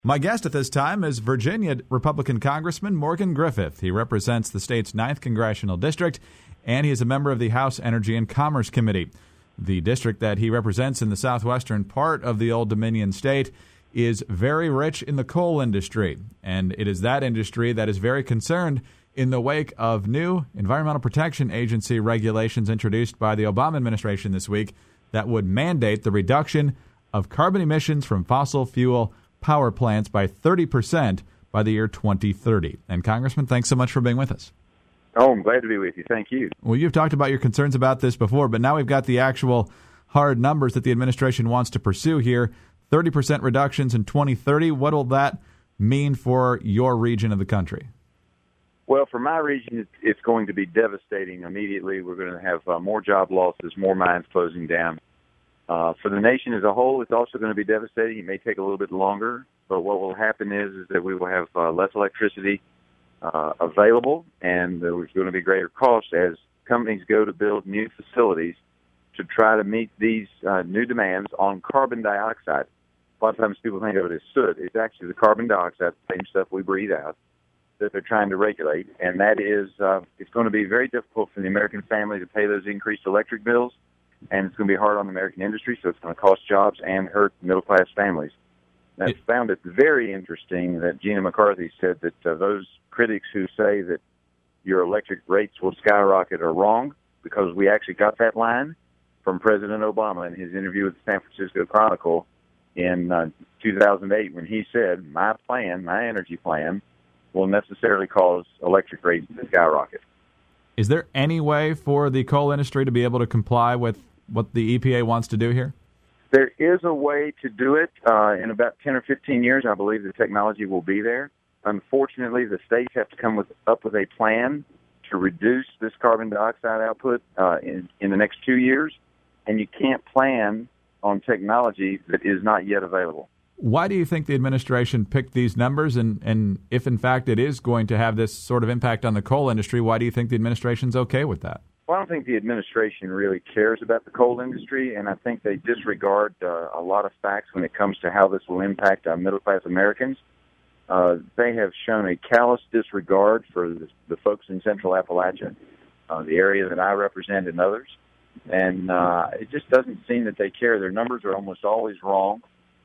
My guest at this time is Virginia Republican Congressman Morgan Griffith. He represents the state's 9th Congressional District, and he is a member of the House Energy and Commerce Committee. The district that he represents in the southwestern part of the Old Dominion state is very rich in the coal industry, and it is that industry that is very concerned in the wake of new Environmental Protection Agency regulations introduced by the Obama administration this week that would mandate the reduction of carbon emissions from fossil fuel power plants by 30% by the year 2030. And Congressman, thanks so much for being with us. Oh, I'm glad to be with you. Thank you. Well, you've talked about your concerns about this before, but now we've got the actual hard numbers that the administration wants to pursue here. 30% reductions in 2030. What will that mean for your region of the country? Well, for my region, it's going to be devastating immediately. We're going to have more job losses, more mines closing down. For the nation as a whole, it's also going to be devastating. It may take a little bit longer, but what will happen is that we will have less electricity available, and there's going to be greater costs as companies go to build new facilities to try to meet these new demands on carbon dioxide. A lot of times people think of it as soot. It's actually the carbon dioxide, the same stuff we breathe out, that they're trying to regulate, and that is it's going to be very difficult for the American family to pay those increased electric bills. And it's going to be hard on the American industry, so it's going to cost jobs and hurt middle-class families. I found it very interesting that Gina McCarthy said that those critics who say that your electric rates will skyrocket are wrong, because we actually got that line from President Obama in his interview with the San Francisco Chronicle in 2008 when he said, my energy plan, will necessarily cause electric rates to skyrocket. Is there any way for the coal industry to be able to comply with what the EPA wants to do here? There is a way to do it. In about 10 or 15 years, I believe the technology will be there. Unfortunately, the states have to come up with a plan to reduce this carbon dioxide output in the next 2 years, and you can't plan on technology that is not yet available. Why do you think the administration picked these numbers? And if, in fact, it is going to have this sort of impact on the coal industry, why do you think the administration's okay with that? Well, I don't think the administration really cares about the coal industry, and I think they disregard a lot of facts when it comes to how this will impact middle-class Americans. They have shown a callous disregard for the folks in Central Appalachia, the area that I represent, and others. And it just doesn't seem that they care. Their numbers are almost always wrong.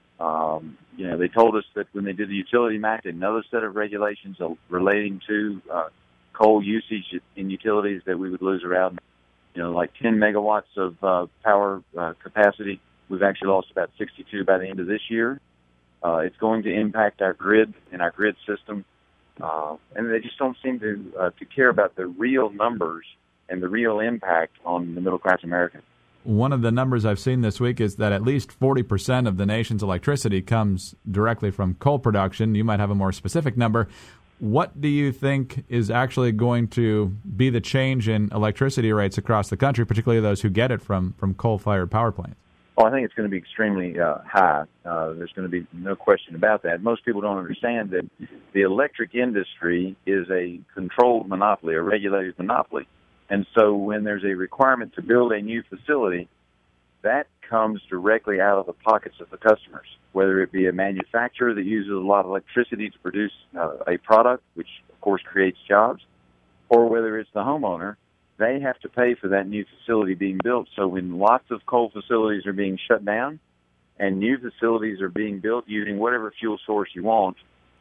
They told us that when they did the utility map, another set of regulations relating to coal usage in utilities, that we would lose around, like 10 megawatts of power capacity. We've actually lost about 62 by the end of this year. It's going to impact our grid and our grid system, and they just don't seem to care about the real numbers and the real impact on the middle-class American. One of the numbers I've seen this week is that at least 40% of the nation's electricity comes directly from coal production. You might have a more specific number. What do you think is actually going to be the change in electricity rates across the country, particularly those who get it from coal-fired power plants? Well, I think it's going to be extremely high. There's going to be no question about that. Most people don't understand that the electric industry is a controlled monopoly, a regulated monopoly. And so when there's a requirement to build a new facility, that comes directly out of the pockets of the customers, whether it be a manufacturer that uses a lot of electricity to produce a product, which, of course, creates jobs, or whether it's the homeowner. They have to pay for that new facility being built. So when lots of coal facilities are being shut down and new facilities are being built using whatever fuel source you want,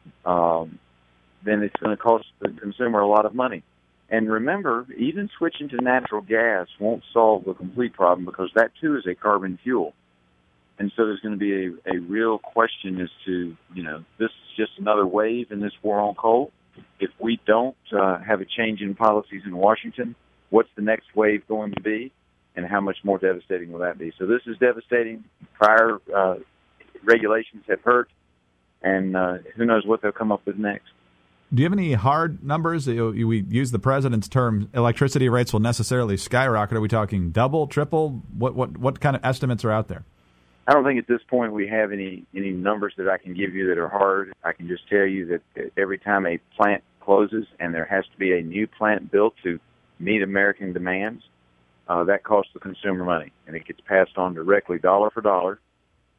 then it's going to cost the consumer a lot of money. And remember, even switching to natural gas won't solve the complete problem, because that, too, is a carbon fuel. And so there's going to be a real question as to, this is just another wave in this war on coal. If we don't have a change in policies in Washington, what's the next wave going to be, and how much more devastating will that be? So this is devastating. Prior regulations have hurt, and who knows what they'll come up with next. Do you have any hard numbers? We use the president's term, electricity rates will necessarily skyrocket. Are we talking double, triple? What kind of estimates are out there? I don't think at this point we have any numbers that I can give you that are hard. I can just tell you that every time a plant closes and there has to be a new plant built to meet American demands, that costs the consumer money, and it gets passed on directly dollar for dollar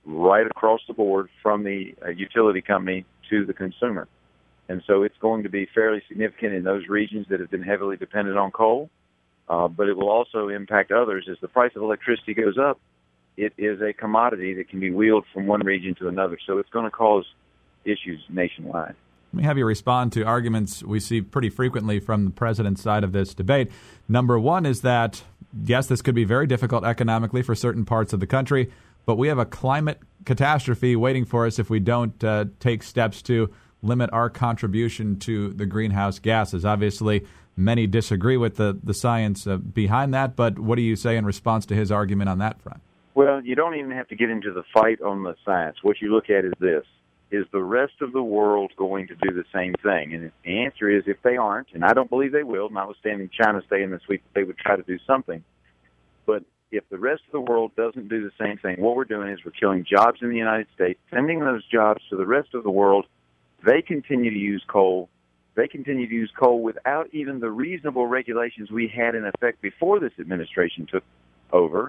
right across the board from the utility company to the consumer. And so it's going to be fairly significant in those regions that have been heavily dependent on coal, but it will also impact others. As the price of electricity goes up, it is a commodity that can be wheeled from one region to another. So it's going to cause issues nationwide. Let me have you respond to arguments we see pretty frequently from the president's side of this debate. Number one is that, yes, this could be very difficult economically for certain parts of the country, but we have a climate catastrophe waiting for us if we don't take steps to limit our contribution to the greenhouse gases. Obviously, many disagree with the science behind that, but what do you say in response to his argument on that front? Well, you don't even have to get into the fight on the science. What you look at is this. Is the rest of the world going to do the same thing? And the answer is if they aren't, and I don't believe they will, notwithstanding China saying this week that they would try to do something. But if the rest of the world doesn't do the same thing, what we're doing is we're killing jobs in the United States, sending those jobs to the rest of the world. They continue to use coal. They continue to use coal without even the reasonable regulations we had in effect before this administration took over.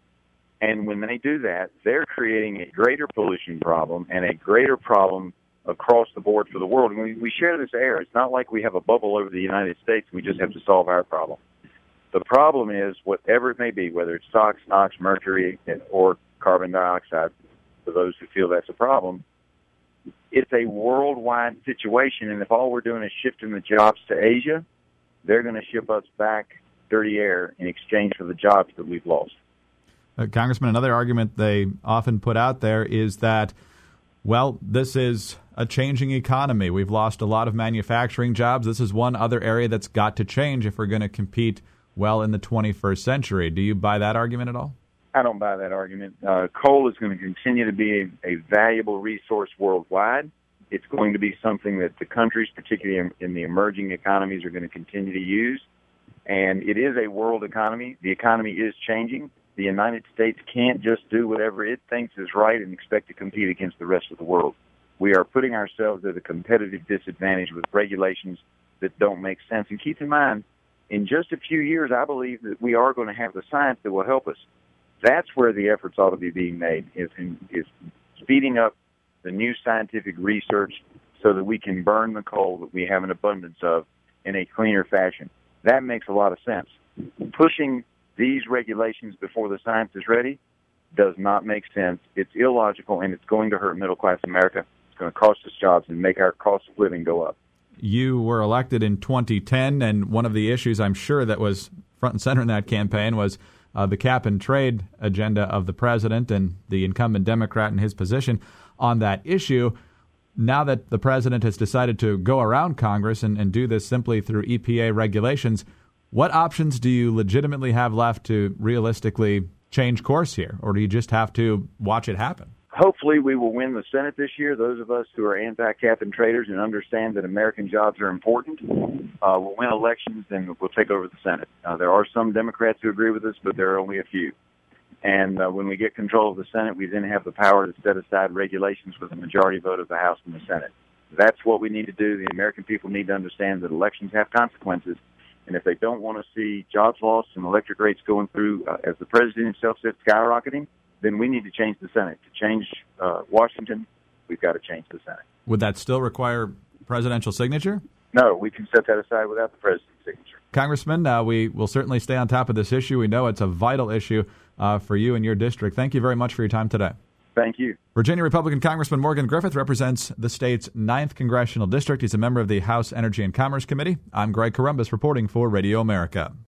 And when they do that, they're creating a greater pollution problem and a greater problem across the board for the world. And we share this air. It's not like we have a bubble over the United States. We just have to solve our problem. The problem is, whatever it may be, whether it's SOx, NOx, mercury, or carbon dioxide, for those who feel that's a problem, it's a worldwide situation. And if all we're doing is shifting the jobs to Asia, they're going to ship us back dirty air in exchange for the jobs that we've lost. Congressman, another argument they often put out there is that, well, this is a changing economy. We've lost a lot of manufacturing jobs. This is one other area that's got to change if we're going to compete well in the 21st century. Do you buy that argument at all? I don't buy that argument. Coal is going to continue to be a valuable resource worldwide. It's going to be something that the countries, particularly in the emerging economies, are going to continue to use. And it is a world economy. The economy is changing. The United States can't just do whatever it thinks is right and expect to compete against the rest of the world. We are putting ourselves at a competitive disadvantage with regulations that don't make sense. And keep in mind, in just a few years, I believe that we are going to have the science that will help us. That's where the efforts ought to be being made, is speeding up the new scientific research so that we can burn the coal that we have an abundance of in a cleaner fashion. That makes a lot of sense. Pushing these regulations before the science is ready does not make sense. It's illogical, and it's going to hurt middle-class America. It's going to cost us jobs and make our cost of living go up. You were elected in 2010, and one of the issues I'm sure that was front and center in that campaign was the cap-and-trade agenda of the president and the incumbent Democrat in his position on that issue. Now that the president has decided to go around Congress and do this simply through EPA regulations, what options do you legitimately have left to realistically change course here, or do you just have to watch it happen? Hopefully we will win the Senate this year. Those of us who are anti-cap and traders and understand that American jobs are important will win elections and we'll take over the Senate. There are some Democrats who agree with us, but there are only a few. And when we get control of the Senate, we then have the power to set aside regulations with a majority vote of the House and the Senate. That's what we need to do. The American people need to understand that elections have consequences. And if they don't want to see jobs lost and electric rates going through, as the president himself said, skyrocketing, then we need to change the Senate. To change Washington, we've got to change the Senate. Would that still require presidential signature? No, we can set that aside without the president's signature. Congressman, we will certainly stay on top of this issue. We know it's a vital issue for you and your district. Thank you very much for your time today. Thank you. Virginia Republican Congressman Morgan Griffith represents the state's 9th Congressional District. He's a member of the House Energy and Commerce Committee. I'm Greg Corombos reporting for Radio America.